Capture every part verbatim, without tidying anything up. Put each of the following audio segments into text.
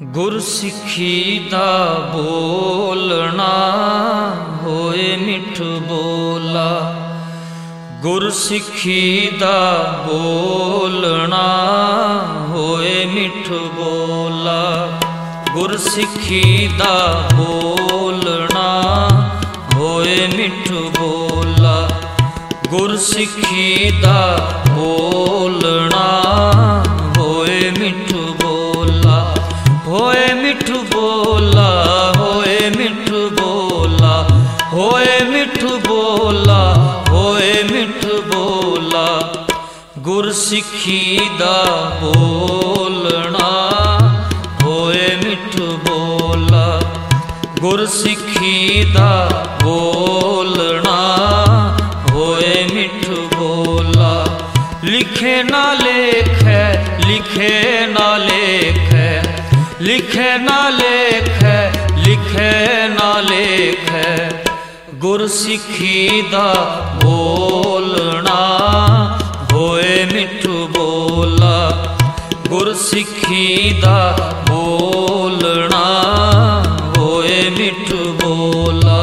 गुरसिखी दा बोलना होए मिठ बोला। गुरसिखी दा बोलना होए मिठ बोला। गुरसिखी दा बोलना होए मिठ बोला। गुरसिखी दा बोलना होए मिठ बोला। होए मिठ बोला, होए मिठ बोला, होए मिठ बोला, होए मिठ बोला। गुरसिखी दा बोलना होए मिठ बोला। गुरसिखी दा बोलना होए मिठ बोला। लिखे ना लेखै, लिखे ना लेखै, लिखे ना लेखै, लिखे ना लेखै। गुरसिखी दा बोलना होए मिठ बोला। गुरसिखी दा बोलना होए मिठ बोला।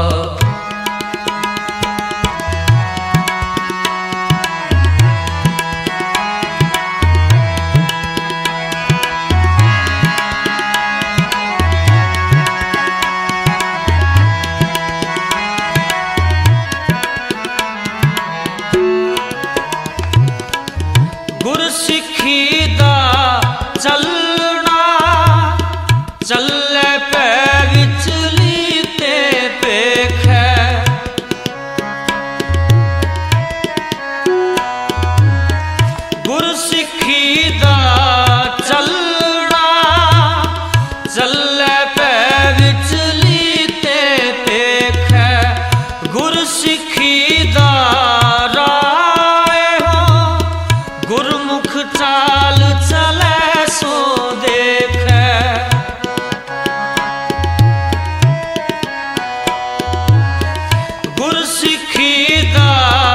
गुरसिखी दा चलना चले पै विचली ते पेखै। गुरसिखी दा चलना चले पै विचली ते पेखै। गुरसिखी दा गुरमुख चाल चलै सो देखै। गुरसिखी दा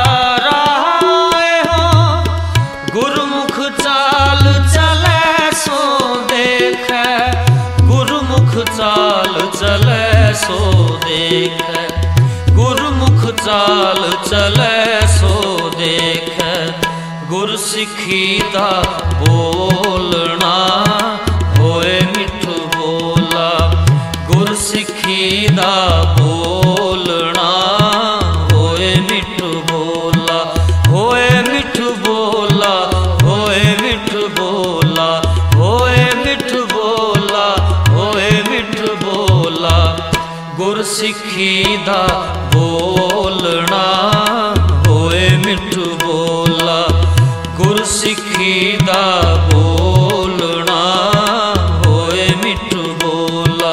राह हो, गुरमुख चाल चलै सो देखै। गुरमुख चाल चलै सो देखै। गुरमुख चाल चलै सो देखै। गुरसिखी दा बोलना होए मिठ बोला। गुरसिखी दा बोलना होए मिठ बोला। होए मिठ बोला, होए मिठ बोला, होए मिठ बोला, होए मिठ बोला। गुरसिखी दा बोलना होए मिठ बोला। गुरसिखी दा बोलना होए मिठ बोला।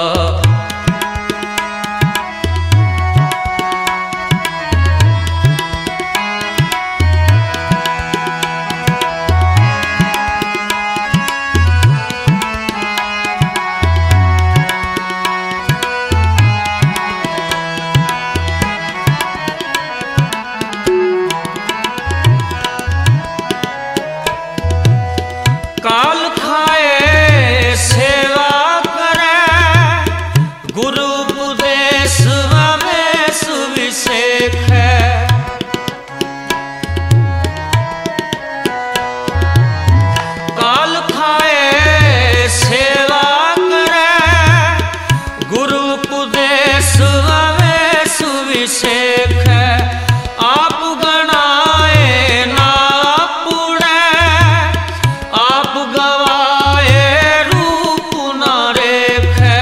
काल खाए सेवा करे, गुरु उपदेश में सुविशेख है। काल खाए सेवा करे, गुरु उपदेश में सुविशेख है। आप गणाए ना पुणे, आप गवाए रूप न रेखै।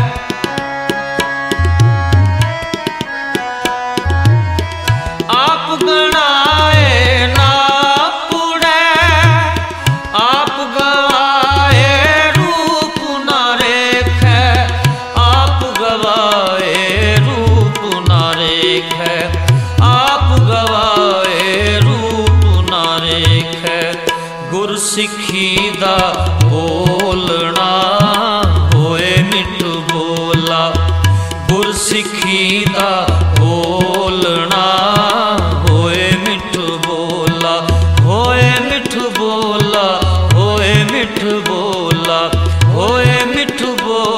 आप गणाए ना पुणे, आप गवाए रूप न रेखै। आप गवाए रूप न रेखै। आप गवाए रूप न रेखै। गुरसिखी दा बोलना होए मिठ बोला। गुरसिखी दा बोलना होए मिठ बोला। होए मिठ बोला, होए मिठ बोला, होए मिठ बोला।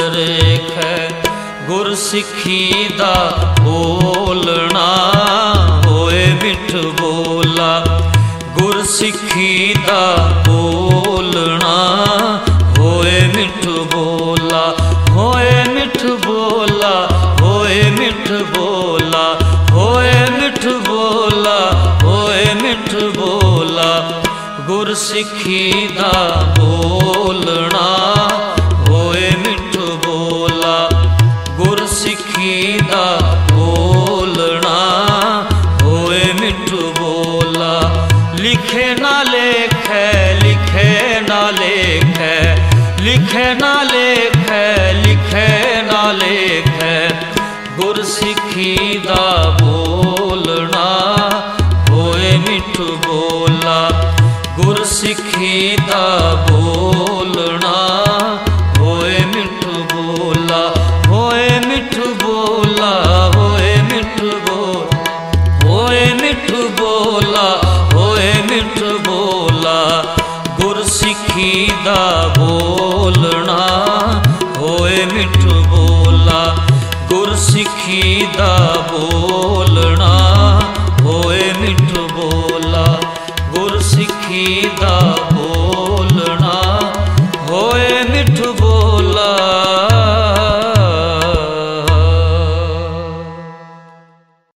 रेखै। गुरसिखी दा बोलना होए मिठ बोला। गुरसिखी दा बोलना होए मिठ बोला। होए मिठ बोला, होए मिठ बोला, होए मिठ बोला, होए मिठ बोला। गुरसिखी दा बोलना होए मिठ बोला। गुरसिखी दा बोलना होए मिठ बोला। लिखे ना लेखै, लिखे ना लेखै, लिखे ना लेखै, लिखे ना लेखै। गुरसिखी दा बोलना होए मिठ बोला। गुरसिखी दा बोलना होए मिठ बोला। होए मिठ बोला, होए मिठ बोला, होए मिठ बोला, होए मिठ बोला। गुरसिखी दा बोलना होए मिठ बोला। गुरसिखी दा बोलना होए मिठ बोला। गुरसिखी दा बोल